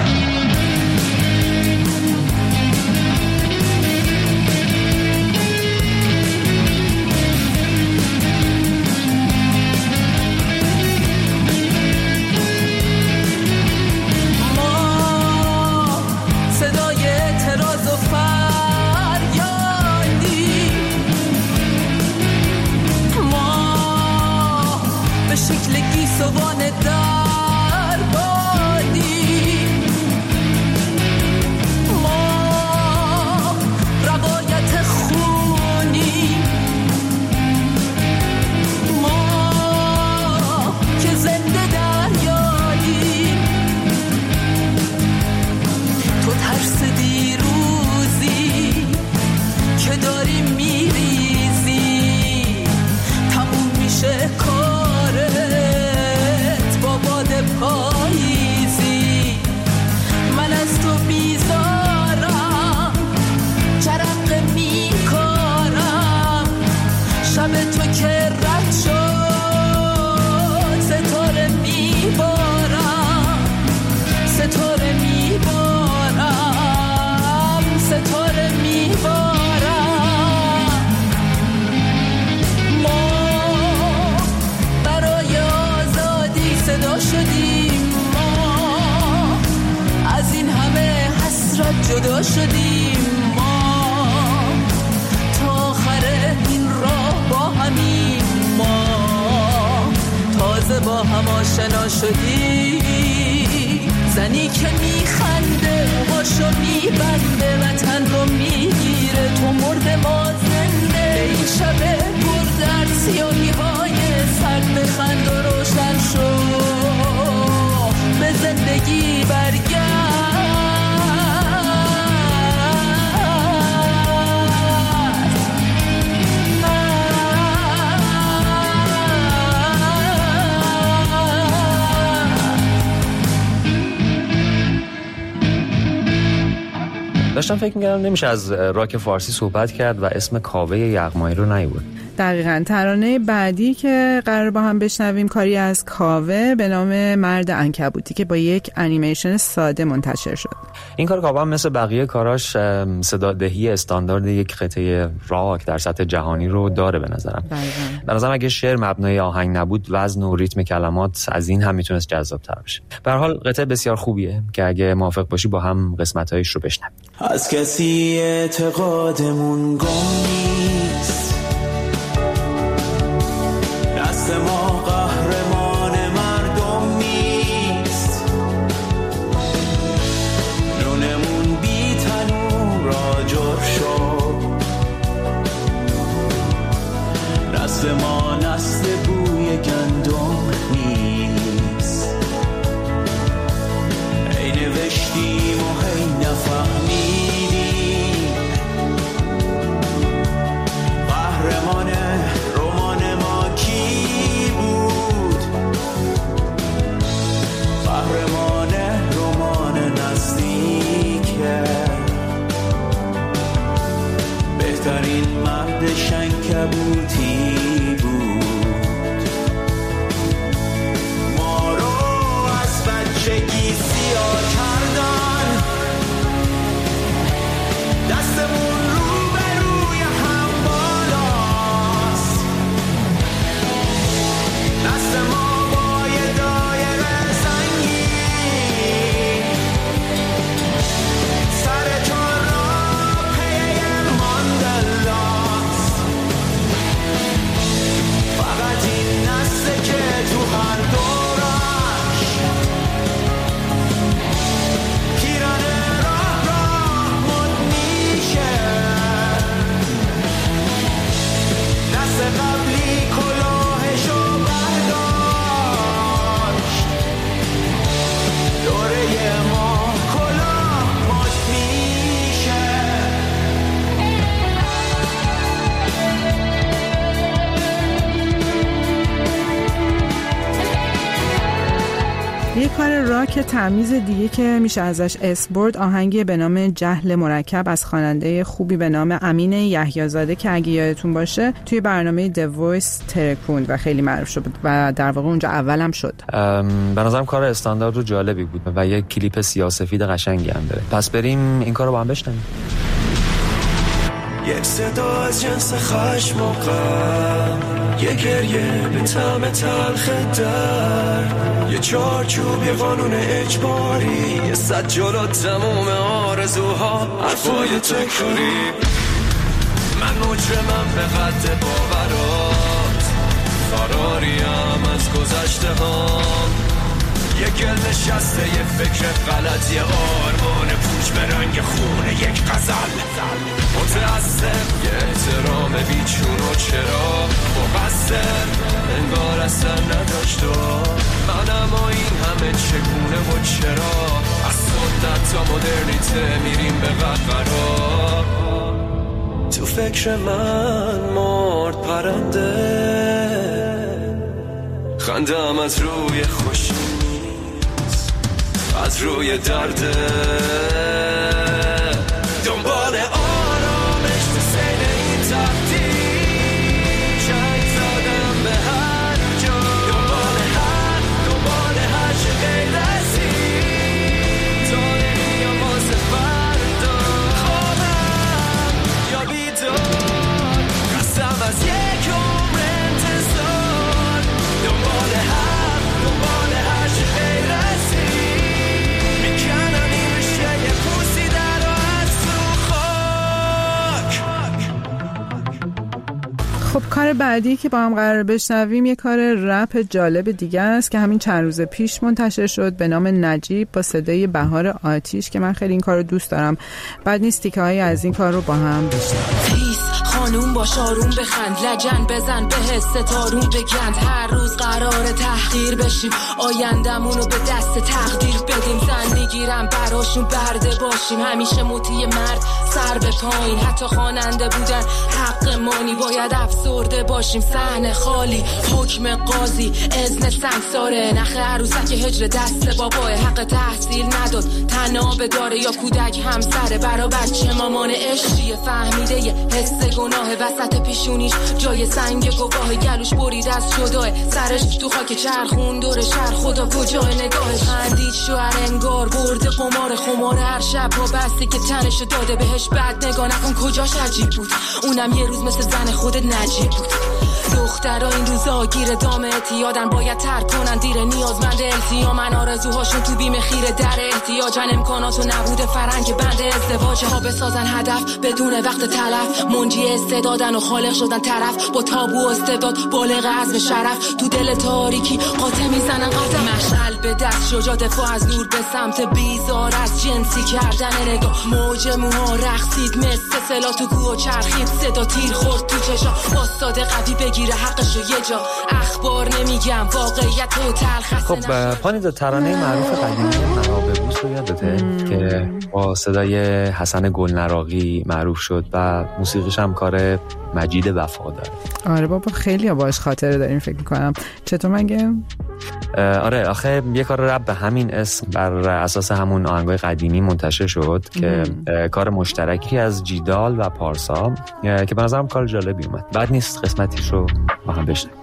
جدا شدیم ما، تا آخر این راه با همین ما، تازه با هم آشنا شدیم. زنی که میخنده باشو میبنده، وطن رو میگیره تو مرد ما زنده. این شب پر در سیاهی های سرد بخند و روشن شو، به زندگی برگرد. داشتم فکر می‌کردم نمیشه از راک فارسی صحبت کرد و اسم کاوه یغمایی رو نیورد. دقیقاً. ترانه بعدی که قرار با هم بشنویم کاری از کاوه به نام مرد عنکبوتی که با یک انیمیشن ساده منتشر شد. این کار کاوه هم مثل بقیه کاراش صدادهی استاندارد یک قطعه راک در سطح جهانی رو داره به نظرم. به نظرم اگه شعر مبنای آهنگ نبود وزن و ریتم کلمات از این هم میتونست جذاب‌تر بشه. به هر حال قطعه بسیار خوبیه که اگه موافق باشی با هم قسمت‌هایش رو بشنویم. از کسی اعتقادمون گم نیست، دست ما قهرمان مردم نیست، نونمون بی تنور آجر شد، دست ما نسل بوی گندم نیست، ای نوشتیم و هی نفهمیدیم، قهرمان رمان ما کی بود، قهرمان رمان نزدیکه، بهترین مرد شنکبوتی بود، ما رو از بچگی سیاه کردن، دستمون رو به روی هم بالاست، دست ما با یه دایره زنگین، سر چار را پی ماندلاست، فقط این نسله که تو هر دورش پیران راه مد میشه، دست قبلی کلاهشو برداشت، دوره ما کلاه مد میشه. یه کار راک تمیز دیگه که میشه ازش اسم برد آهنگی به نام جهل مرکب از خواننده خوبی به نام امین یحیی‌زاده که اگه یادتون باشه توی برنامه The Voice ترکوند و خیلی معروف شد و در واقع اونجا اولم شد. به نظرم کار استاندارد و جالبی بود و یه کلیپ سیاه‌سفید قشنگی هم داره. پس بریم این کارو با هم بشنویم. یک صدا از جنس خشم و غم، یه گریه به طعم تلخ درد، یه چارچوب، یه قانون اجباری، یه صد جلو تموم آرزوها، حرفای تکراری، من مجرمم به قد باورات، فراریم از گذشته هم، یه گل نشسته، یه فکر غلط، یه آرمان پوچ به رنگ خونه، یک غزل متعصب، یه احترام بیچون و چرا مقصر انگار اصلا نداشت و من، اما این همه چگونه و چرا، از سنت تا مدرنیته میریم به قهقرا، تو فکر من مرد پرنده، خندم از روی خوشی از روی درده، دنبال آرامش تو سیل این تقدیر، چنگ زدم به هر جا، دنبال هر چه غیر از این، تا نمیام واسه فردا، خوابم یا بیدار، قسم از یک عمر انتظار، دنبال هر چه غیر از خب کار بعدی که با هم قرار بشنویم یه کار رپ جالب دیگه است که همین چند روز پیش منتشر شد به نام نجیب با صدای بهار آتیش که من خیلی این کار رو دوست دارم. بعد نیست تیکه هایی از این کار رو با هم بشنویم. خانوم با باش آروم بخند، لجن بزن به حس تارون بگند. هر روز قرار تحقیر بشیم، آیندمونو به دست تقدیر بدیم. زن میگیرم براشون برده باشیم، همیشه موتی مرد سر به پایین. حتی خواننده بودن حق مانی، باید افسرده باشیم. صحنه خالی، حکم قاضی، اذن سنگساره. نخ عروسک هجر دست بابا، حق تحصیل نداد تنابه داره یا کودک همسره. برا بچه مامان عشقیه، فهمیده یه حس گناه. وسط پیشونیش جای سنگ گواه، گلوش برید از جداه. سرش تو خاک چرخون دور شهر، خدا کجای نگاهش. خندید شوهر انگار برده قمار، خمار هر شب ها بسته که تنشو داده بهش. بد نگاه نکن کجاش عجیب بود، اونم یه روز مثل زن خودت نجیب بود. دخترها این روزا گیر دام اعتیادن، باید ترک کنن دیر نیازمند التیامن. آرزوهاشون تو بیم خیره در احتیاجن، امکاناتو نبوده فرنگ بند ازدواج ها. بسازن هدف بدون وقت تلف، منجی استعدادن و خالق شدن طرف. با تابو و استعداد بالغ عزم شرف، تو دل تاریکی قاطع میزنن قدم. مشعل به دست شجاع دفاع از نور، به سمت بیزار از جنسی کردن نگاه. موج موها رقصید مثل سلا تو کوه، چرخید صدا تیر خورد تو چشا. باستاد قوی بگیره حقشو یه جا، اخبار نمیگم واقعیت و تلخ. خب پانیدا، ترانه معروف قدیمی مرا ببوس رو یادته که با صدای حسن گلنراقی معروف شد و موسیقیش هم کار مجید وفادار. آره بابا، خیلی باهاش خاطره داریم فکر میکنم. چطور مگه؟ آره آخه یه کار رپ به همین اسم بر اساس همون آهنگای قدیمی منتشر شد که کار مشترکی از جیدال و پارسا که به نظرم کار جالبی اومد. بعد نیست قسمتیش رو با هم بشنویم.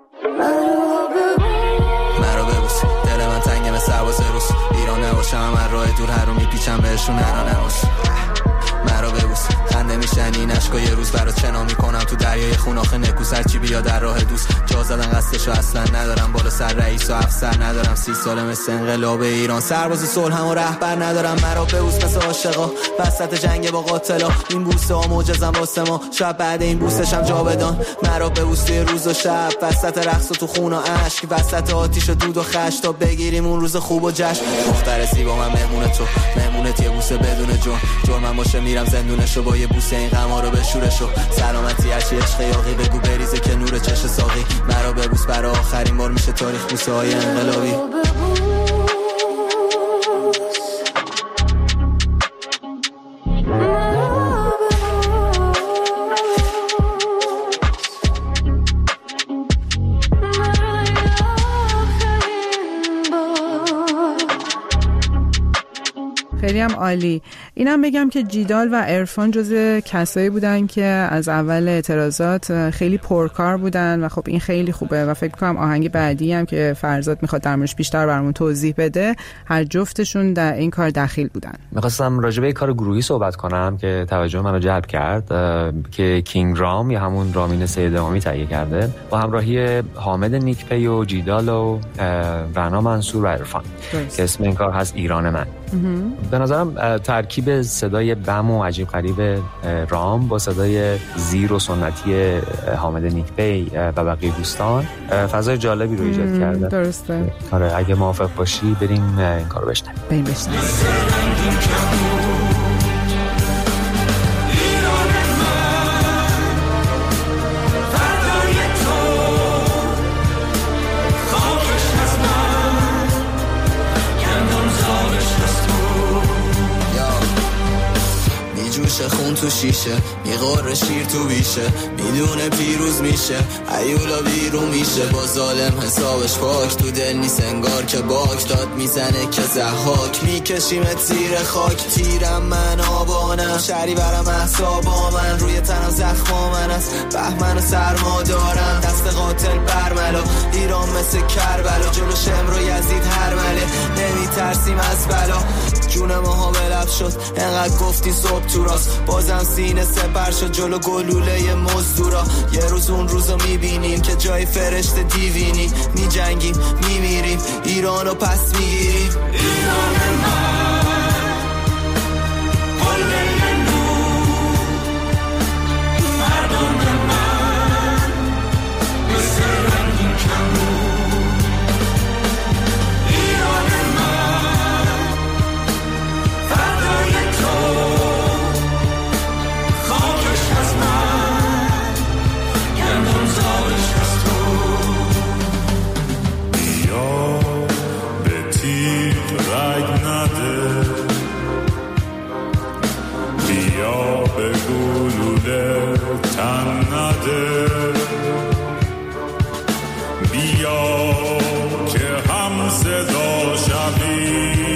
مرا ببوس، دل من تنگه مثل سرباز روس. ایران نباشم من راه دور هر رو میپیچم بهشون هرا نباش. مرا ببوس، خنده میشن این عشقا یه روز برات چنا میکنم تو دریای خون. آخه نکوس هرچی بیا در راه دوست. جا زدن قصدشو اصلا ندارم، بالا سر رئیس و افسر ندارم. 30 ساله مثل انقلاب ایران، سرباز صلح هم و رهبر ندارم. مرا ببوس مثل عاشقا وسط جنگ با قاتلا. این بوسه ها معجزن واسه ما، شب بعد این بوسش هم جا بدان. مرا ببوس توی روز و شب، وسط رقص و تو خون و اشک، وسط آتیش و دود و خش، تا بگیریم اون روز خوب و جشن. دختر زیبا من مهمون تو، مهمونت یه بوسه بدون جرمم باشه میرم زندونشو با یه بوسه این غما رو بشورشو. سلامتی هرچی عشق یاقی بگو بریزه که نور چش ساقی. مرا ببوس برای آخرین بار میشه تاریخ بوسه های انقلابی. خیلی هم عالی. اینم بگم که جیدال و عرفان جز کسایی بودن که از اول اعتراضات خیلی پرکار بودن و خب این خیلی خوبه و فکر کنم آهنگ بعدی هم که فرزاد میخواد در موردش بیشتر برامون توضیح بده، هر جفتشون در این کار دخیل بودن. میخواستم راجع به کار گروهی صحبت کنم که توجه منو جلب کرد که کینگ رام یا همون رامین سید امامی تهیه کرده با همراهی حامد نیکپی و جیدال و رنا منصور و عرفان که اسم این کار هست ایران من. به نظرم ترکیب صدای بم و عجیب غریب رام با صدای زیر و سنتی حامد نیکپی و بقیه دوستان فضای جالبی رو ایجاد کرده. درسته. آره اگه موافق باشی بریم این کارو بشنویم. بریم بشنویم. خون تو شیشه میغور شیر تو بیشه میدونه پیروز میشه ایولا بیرون میشه با ظالم حسابش پاک تو دل نیست انگار که باک داد میزنه که زحاک میکشیمت زیر خاک تیرم من آبانم شری برم احسابا من روی تنم زخما من است بهمن و سرما دارم دست قاتل برملا ایران مثل کربلا جلو شمر و یزید هر مله نمیترسیم از بلا جون ماها بلب شد انقدر گفتی صبح تو راست بازم سینه سپر شد جلو گلوله مزدورا یه روز اون روزو میبینیم که جای فرشته دیوینی میجنگیم میمیریم ایرانو پس میگیریم ایران من قلبه نور مردم من مثل رنگین کمون ایران من فردای تو خاکش از من تن نده بیا که هم صدا شویم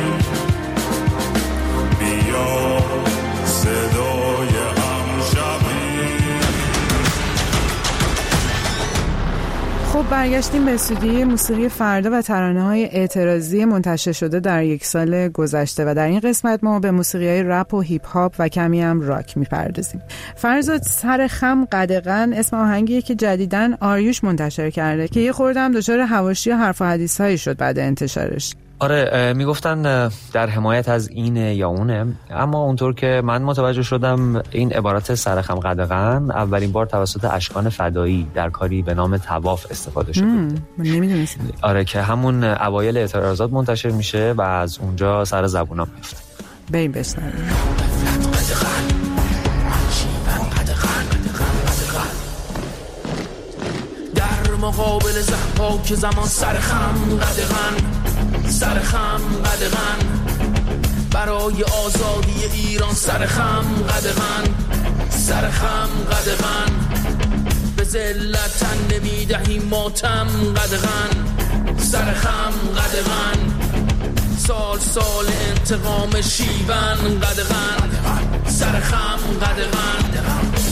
بیا صدای هم شویم. خب برگشتیم به استودیوی موسیقی فردا و ترانه‌های اعتراضی منتشر شده در یک سال گذشته و در این قسمت ما به موسیقی‌های رپ و هیپ هاپ و کمی هم راک می‌پردازیم. فرزاد، سر خم قدغن اسم آهنگیه که جدیداً آریوش منتشر کرده که یه خورده هم دچار حواشی و حرف و حدیث‌هایی شد بعد انتشارش. آره، میگفتن در حمایت از اینه یا اونه، اما اونطور که من متوجه شدم این عبارت سرخم قدغن اولین بار توسط اشکان فدایی در کاری به نام طواف استفاده شده. من نمیدونستم. آره، که همون اوایل اعتراضات منتشر میشه و از اونجا سر زبونا میفته. بریم بشنویم. در مقابل ضحاک زمان سرخم قدغن سرخم قدغن برای آزادی ایران سرخم قدغن سرخم قدغن به ذلت تن نمیدهیم ماتم قدغن سرخم قدغن سال سال انتقام شیون قدغن سرخم قدغن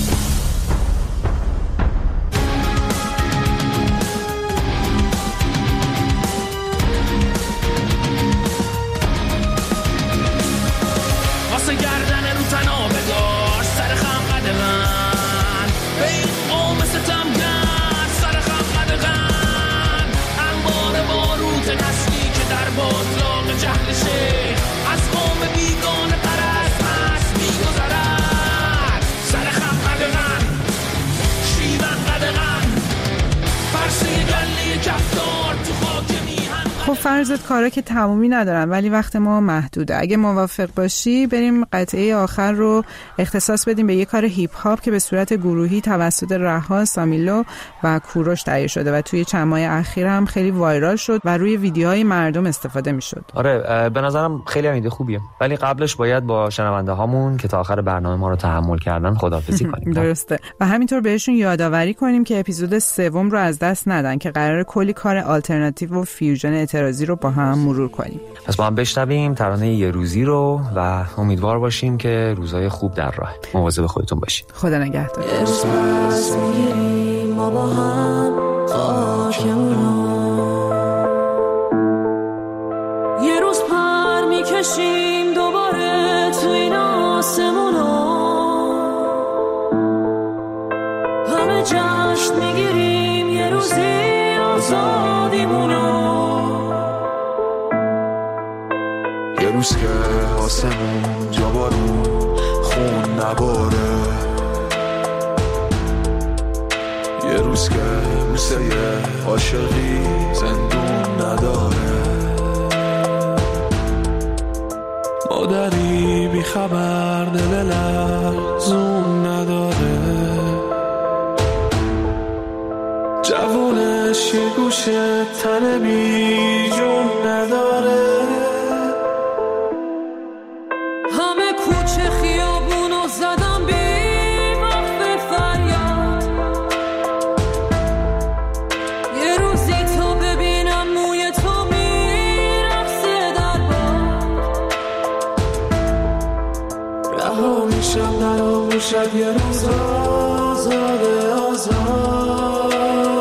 گردن رو تنها بدار سرخم قدغن به این قوم ستمگر سرخم قدغن انبار باروت نسلی که در باطلاق جهل شیخ از قوم بیگانه پرست هست میگذرد سرخم قدغن شیون قدغن فرسه گله کفتار تو خاک میهن. خب فرزاد، کارا که تمومی ندارن ولی وقت ما محدوده. اگه موافق باشی بریم قطعه آخر رو اختصاص بدیم به یه کار هیپ هاپ که به صورت گروهی توسط رها، سامیلو و کوروش تهیه شده و توی چند ماه اخیر هم خیلی وایرال شد و روی ویدیوهای مردم استفاده میشد. آره، به نظرم خیلی ایده خوبیه، ولی قبلش باید با شنونده هامون که تا آخر برنامه ما رو تحمل کردن خداحافظی کنیم. درسته، و همینطور بهشون یادآوری کنیم که اپیزود 3 رو از دست ندن که قراره کلی کار آلترناتیو و فیوژن اعتراضی رو با هم مرور کنیم. پس با هم بشنویم ترانه یه روزی رو و امیدوار باشیم که روزای خوب در راه. مواظب خودتون باشید. خدا نگهدار. ما با هم خاکمونو یه روز پر میکشیم دوباره تو این آسمونو همه جشن میگیریم یه روزی آزادیمونو یه روز که آسمون جا بارون خون نباره یه روز که موسه عاشقی زندون نداره مادری بی خبر دل لرزون نداره جوونش یه گوشه تن بی جون نداره همه کوچه خیابونو زدم بی وقت فریاد یه روزی تو ببینم موی تو میرقصه در باد رها میشم در آغوشت یه روز آزاده آزاد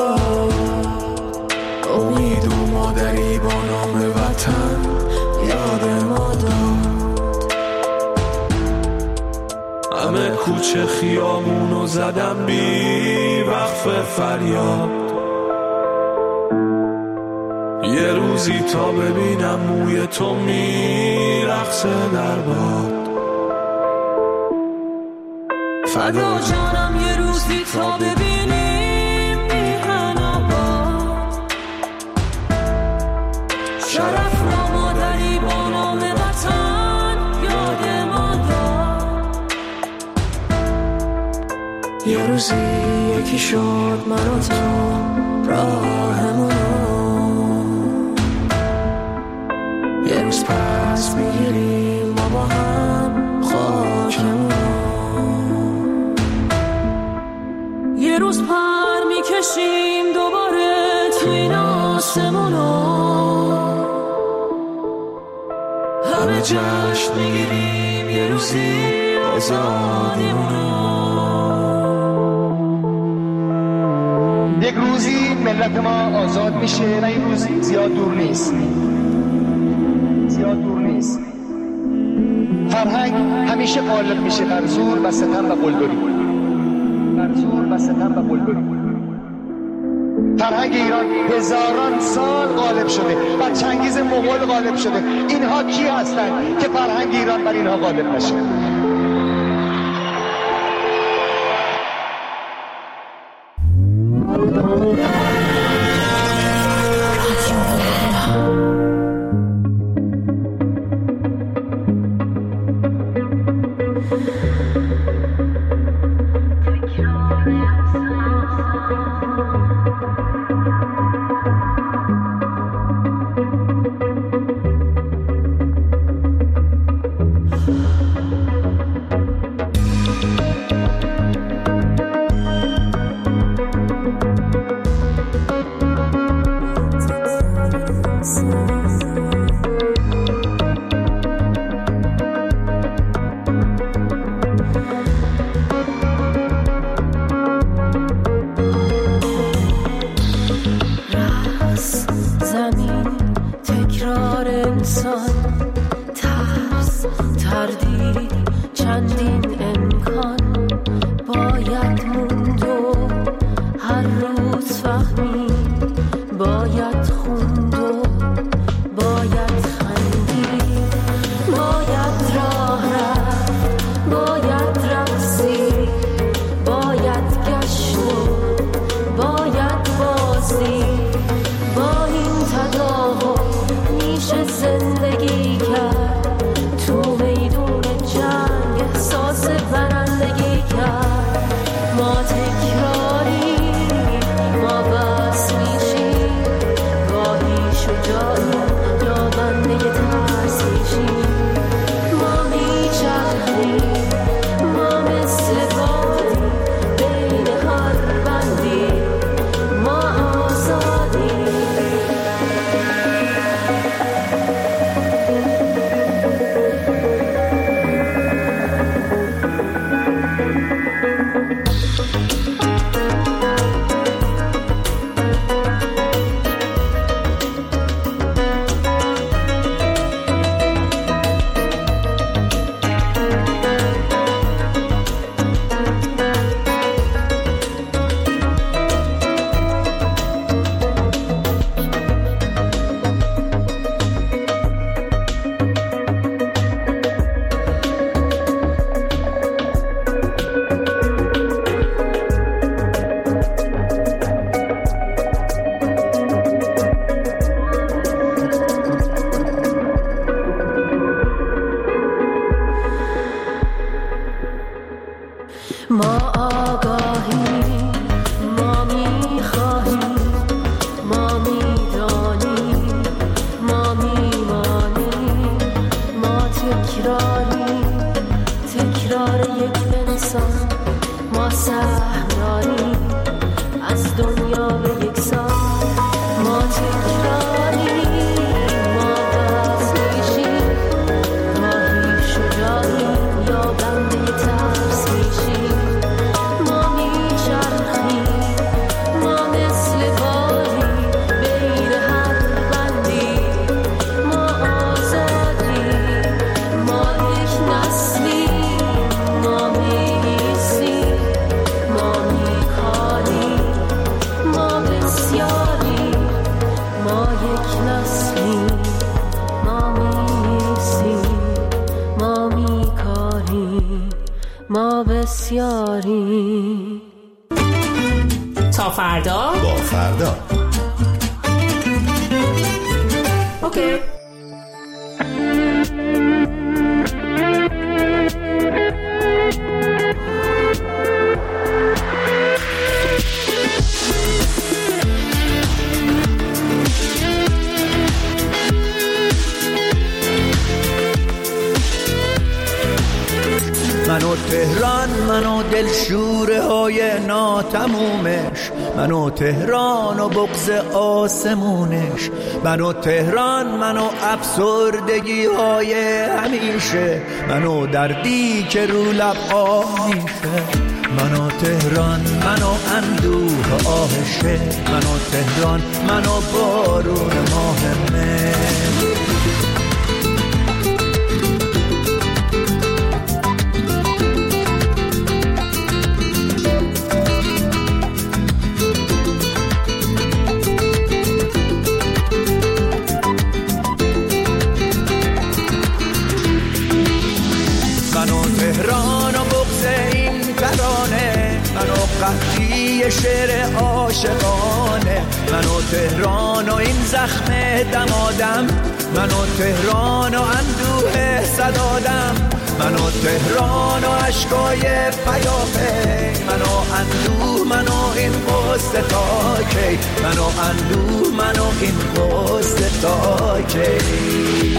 امید و مادری با نام وطن یاد ما داد همه کوچه خیامونو زدم بی وقف فریاد یه روزی تا ببینم موی تو میرقصه در باد فدا جانم یه روزی تا ببینیم میهن آباد شرف را مادری با نام وطن یاد ما داد یه روزی یکی شد من و تو راهمونو یه روز پس میگیریم ما با هم خاکمونو یه روز پر میکشیم دوباره تو این آسمونا، همه جشن میگیریم یه روزی آزادیمونو. یک روزی ملت ما آزاد میشه و این روزی زیاد دور نیست. فرهنگ همیشه غالب میشه بر زور و ستم و قلدری. فرهنگ ایران هزاران سال غالب شده و چنگیز مغول غالب شده. اینها کی هستند که فرهنگ ایران بر اینها غالب نشه؟ تا فردا با فردا. اوکی. منو تهران، منو دل دلشوره های ناتمومش، منو تهران و بغض آسمونش، منو تهران، منو افسردگی های همیشه، منو دردی که رو لب آه میشه، منو تهران، منو اندوه آهشه، منو تهران، منو بارون ماه مه. قحطی شعر عاشقانه، منو تهران و این زخم دمادم، منو تهران و اندوه صدادم، منو تهران و عشقای پیاپی، منو اندوه، منو این قصه تا کی، منو اندوه، منو این قصه تا کی.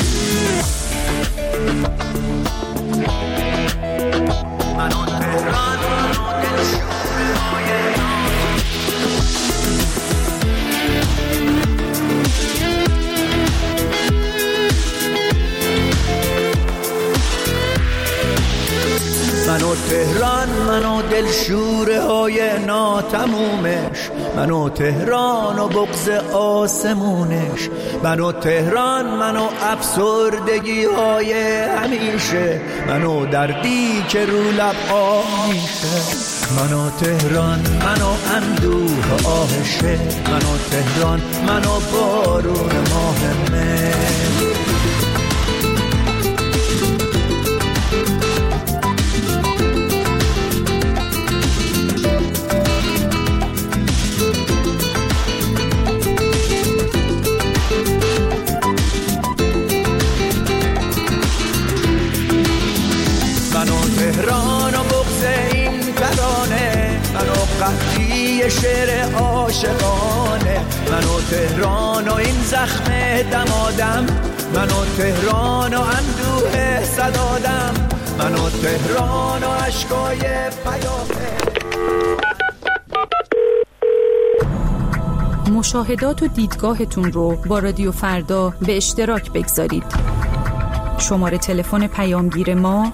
منو تهران، منو تهران، منو دلشوره های ناتمومش، منو تهران و بغض آسمونش، منو تهران، منو افسردگی های همیشه، منو دردی که رو لب آه میشه، منو تهران، منو اندوه آهشه، منو تهران، منو بارون ماه مه. تهران و بغض این ترانه، منو قحطی شعر عاشقانه، منو تهران و این زخم دمادم، منو تهران و اندوه صدادم، منو تهران و عشقای پیاپی. مشاهدات و دیدگاهتون رو با رادیو فردا به اشتراک بگذارید. شماره تلفن پیامگیر ما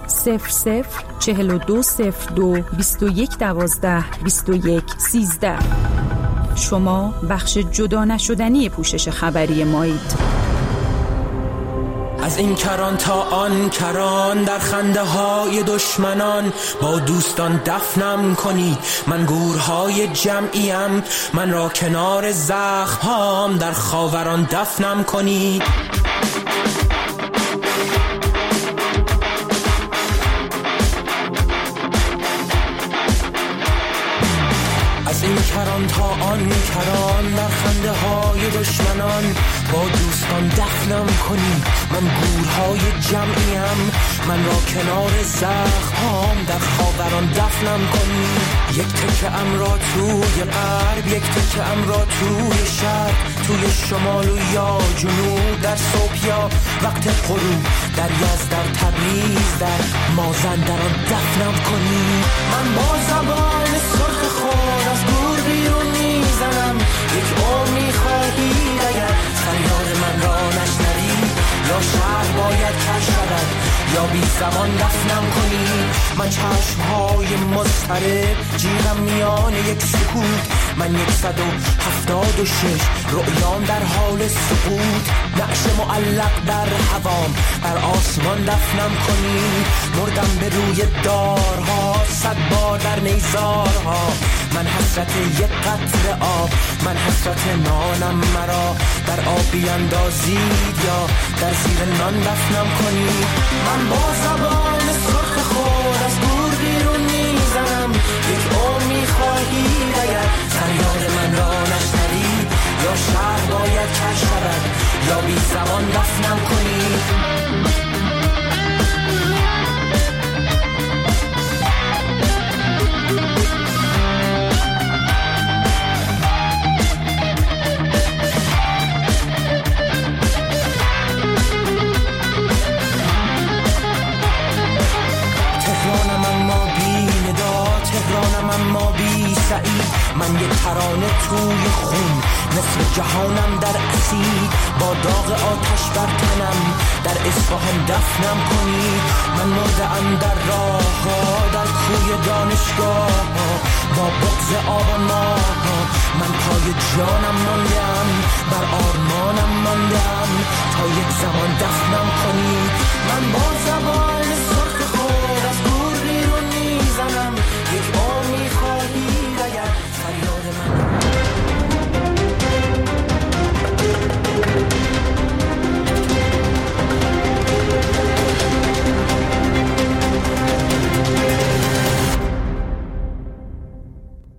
004202 2112 2113. شما بخش جدا نشدنی پوشش خبری مایید. از این کران تا آن کران، در خنده های دشمنان با دوستان دفنم کنید. من گورهای جمعیم، من را کنار زخم‌هام در خاوران دفنم کنید. از این کران تا آن کران، در خنده های دشمنان با دوستان دفنم کنید. من گورهای جمعیم، من را کنار زخم‌هام در خاوران دفنم کنید. یک تکه ام را توی غرب، یک تکه ام را توی شرق، توی شمال و یا جنوب، در صبح یا وقت غروب، در یزد، در تبریز، در مازندران دفنم کنید. من با زبان سرخ خود از گور بیرون میزنم. یک عمر میخواهید اگر فریاد من را نشنوی، یا شهر باید کش شود یا بی زمان دفنم کنی. من چشمهای مضطرب جیغم میان یک سکوت، من 176 رؤیام در حال سقوط، نقش معلق در هوام بر آسمان دفنم کنی. مردم به روی دارها 100 بار در نیزارها، من حسرت یک قطره آب، من حسرت نانم مرا در آب بیندازید یا در زیر نان دفنم کنید. من با زبان سرخ خود از گور بیرون میزنم. یک عمر میخواهید اگر فریاد من را نشنوید، یا شهر باید کش شود یا بی زبان دفنم کنید. اما بی سعید. من یه ترانه توی خون، نصف جهانم در اسید. با داغ آتش بر تنم، در اصفهان دفنم کنید. من مرده‌ام در راه ها، در کوی دانشگاه ها، با بغض آبان ماه. من پای جانم ماندم، بر آرمانم ماندم، تا یک زمان دفنم کنید. من با زبان